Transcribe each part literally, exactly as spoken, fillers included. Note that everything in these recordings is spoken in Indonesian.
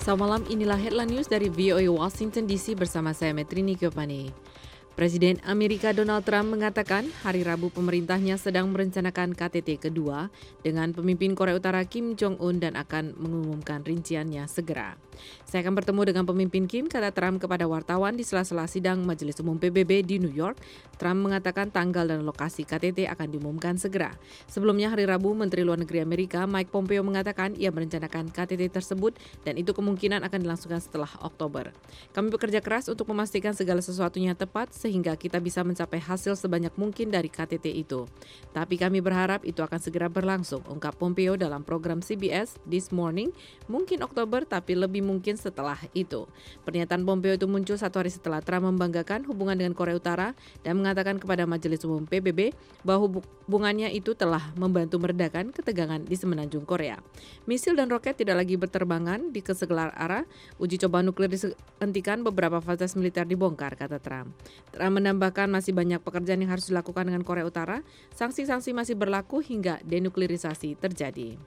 Selamat malam, inilah headline news dari V O A Washington D C bersama saya Metrini Kyopani. Presiden Amerika Donald Trump mengatakan hari Rabu pemerintahnya sedang merencanakan K T T kedua dengan pemimpin Korea Utara Kim Jong-un dan akan mengumumkan rinciannya segera. Saya akan bertemu dengan pemimpin Kim, kata Trump kepada wartawan di sela-sela sidang Majelis Umum P B B di New York. Trump mengatakan tanggal dan lokasi K T T akan diumumkan segera. Sebelumnya hari Rabu, Menteri Luar Negeri Amerika Mike Pompeo mengatakan ia merencanakan K T T tersebut dan itu kemungkinan akan dilangsungkan setelah Oktober. Kami bekerja keras untuk memastikan segala sesuatunya tepat sehingga kita bisa mencapai hasil sebanyak mungkin dari K T T itu. Tapi kami berharap itu akan segera berlangsung, ungkap Pompeo dalam program C B S This Morning, mungkin Oktober tapi lebih mungkin setelah itu. Pernyataan Pompeo itu muncul satu hari setelah Trump membanggakan hubungan dengan Korea Utara dan mengatakan kepada Majelis Umum P B B bahwa hubungannya itu telah membantu meredakan ketegangan di semenanjung Korea. Misil dan roket tidak lagi berterbangan di segala arah, uji coba nuklir dihentikan, beberapa fasilitas militer dibongkar, kata Trump. Trump menambahkan masih banyak pekerjaan yang harus dilakukan dengan Korea Utara, sanksi-sanksi masih berlaku hingga denuklirisasi terjadi.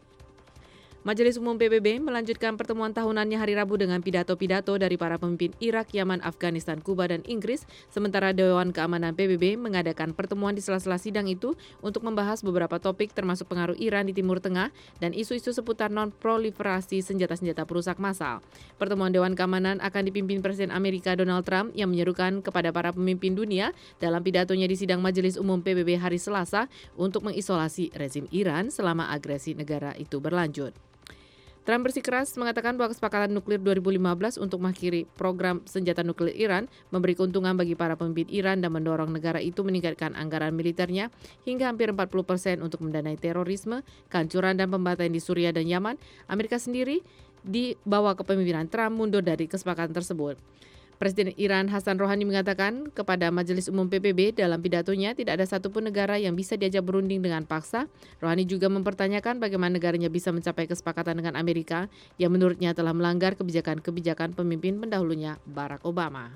Majelis Umum P B B melanjutkan pertemuan tahunannya hari Rabu dengan pidato-pidato dari para pemimpin Irak, Yaman, Afghanistan, Kuba, dan Inggris, sementara Dewan Keamanan P B B mengadakan pertemuan di sela-sela sidang itu untuk membahas beberapa topik termasuk pengaruh Iran di Timur Tengah dan isu-isu seputar non-proliferasi senjata-senjata perusak massal. Pertemuan Dewan Keamanan akan dipimpin Presiden Amerika Donald Trump yang menyerukan kepada para pemimpin dunia dalam pidatonya di sidang Majelis Umum P B B hari Selasa untuk mengisolasi rezim Iran selama agresi negara itu berlanjut. Trump bersikeras mengatakan bahwa kesepakatan nuklir dua ribu lima belas untuk mengakhiri program senjata nuklir Iran memberi keuntungan bagi para pemimpin Iran dan mendorong negara itu meningkatkan anggaran militernya hingga hampir empat puluh persen untuk mendanai terorisme, kehancuran dan pembantaian di Suriah dan Yaman. Amerika sendiri di bawah kepemimpinan Trump mundur dari kesepakatan tersebut. Presiden Iran Hassan Rouhani mengatakan kepada Majelis Umum P B B dalam pidatonya tidak ada satupun negara yang bisa diajak berunding dengan paksa. Rouhani juga mempertanyakan bagaimana negaranya bisa mencapai kesepakatan dengan Amerika yang menurutnya telah melanggar kebijakan-kebijakan pemimpin pendahulunya Barack Obama.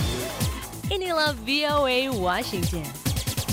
Inilah V O A Washington.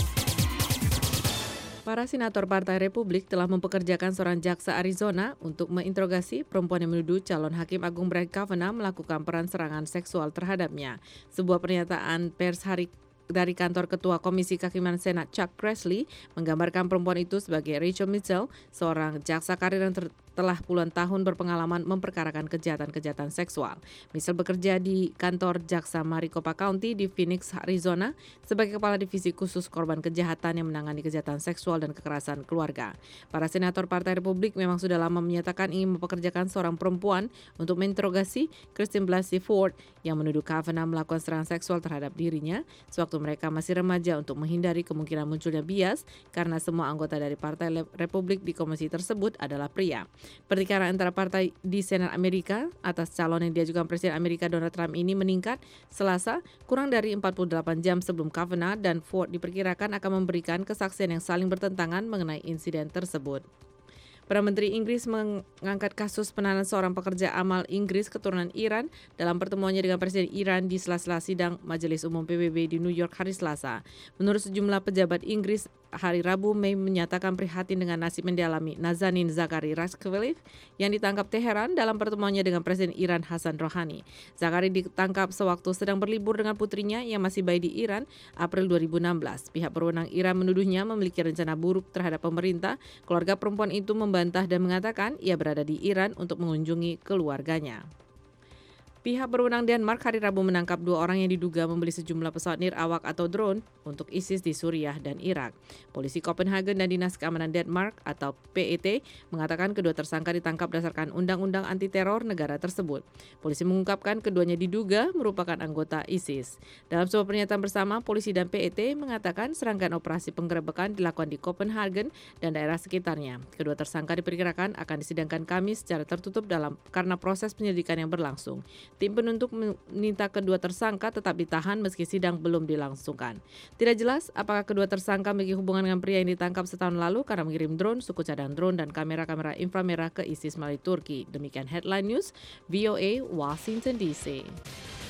Para senator Partai Republik telah mempekerjakan seorang jaksa Arizona untuk menginterogasi perempuan yang menuduh calon Hakim Agung Brett Kavanaugh melakukan peran serangan seksual terhadapnya. Sebuah pernyataan pers hari dari kantor Ketua Komisi Kehakiman Senat Chuck Grassley menggambarkan perempuan itu sebagai Rachel Mitchell, seorang jaksa karir yang ter- telah puluhan tahun berpengalaman memperkarakan kejahatan-kejahatan seksual. Mitchell bekerja di kantor Jaksa Maricopa County di Phoenix, Arizona sebagai Kepala Divisi Khusus Korban Kejahatan yang menangani kejahatan seksual dan kekerasan keluarga. Para senator Partai Republik memang sudah lama menyatakan ingin mempekerjakan seorang perempuan untuk menginterogasi Christine Blasey Ford yang menuduh Kavanaugh melakukan serangan seksual terhadap dirinya sewaktu mereka masih remaja untuk menghindari kemungkinan munculnya bias karena semua anggota dari Partai Republik di komisi tersebut adalah pria. Pertikaian antara partai di Senat Amerika atas calon yang diajukan Presiden Amerika Donald Trump ini meningkat Selasa kurang dari empat puluh delapan jam sebelum Kavanaugh dan Ford diperkirakan akan memberikan kesaksian yang saling bertentangan mengenai insiden tersebut. Perdana Menteri Inggris mengangkat kasus penahanan seorang pekerja amal Inggris keturunan Iran dalam pertemuannya dengan Presiden Iran di sela-sela sidang Majelis Umum P B B di New York hari Selasa. Menurut sejumlah pejabat Inggris, hari Rabu Mei menyatakan prihatin dengan nasib yang dialami Nazanin Zaghari Ratcliffe yang ditangkap Teheran dalam pertemuannya dengan Presiden Iran Hassan Rouhani. Zaghari ditangkap sewaktu sedang berlibur dengan putrinya yang masih bayi di Iran April dua ribu enam belas. Pihak berwenang Iran menuduhnya memiliki rencana buruk terhadap pemerintah. Keluarga perempuan itu membantah dan mengatakan ia berada di Iran untuk mengunjungi keluarganya. Pihak berwenang Denmark hari Rabu menangkap dua orang yang diduga membeli sejumlah pesawat nirawak atau drone untuk ISIS di Suriah dan Irak. Polisi Copenhagen dan Dinas Keamanan Denmark atau P E T mengatakan kedua tersangka ditangkap berdasarkan undang-undang anti-teror negara tersebut. Polisi mengungkapkan keduanya diduga merupakan anggota ISIS. Dalam sebuah pernyataan bersama, polisi dan P E T mengatakan serangkaian operasi penggerebekan dilakukan di Copenhagen dan daerah sekitarnya. Kedua tersangka diperkirakan akan disidangkan Kamis secara tertutup dalam karena proses penyelidikan yang berlangsung. Tim penuntut meminta kedua tersangka tetap ditahan meski sidang belum dilangsungkan. Tidak jelas apakah kedua tersangka memiliki hubungan dengan pria yang ditangkap setahun lalu karena mengirim drone, suku cadang drone, dan kamera-kamera inframerah ke ISIS melalui Turki. Demikian Headline News, V O A, Washington D C.